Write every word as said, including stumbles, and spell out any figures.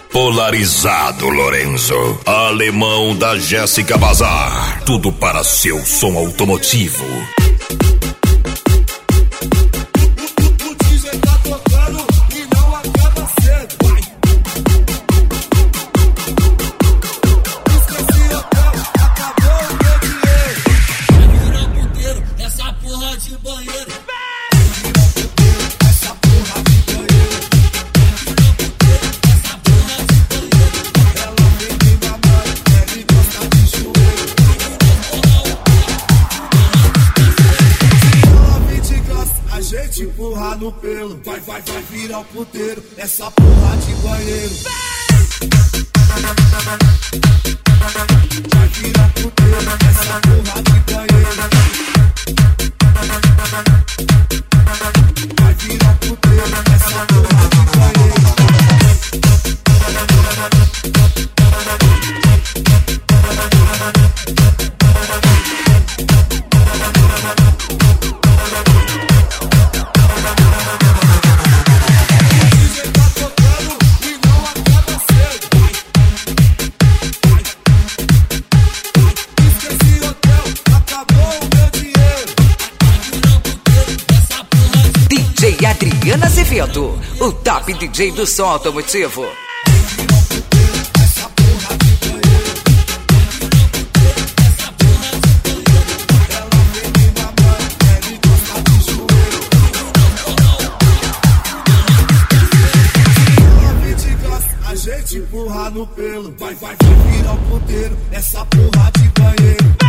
Polarizado Lorenzo, alemão da Jéssica Bazar, tudo para seu som automotivo. Empurrar no pelo, vai, vai, vai virar o puteiro, essa porra de banheiro. Vai virar o puteiro, essa porra de banheiro. Vai virar o puteiro, essa porra de banheiro. D J Adriana Azevedo, o top D J do som automotivo. A gente empurra no pelo, vai, vai, vai virar o puteiro, essa porra de banheiro.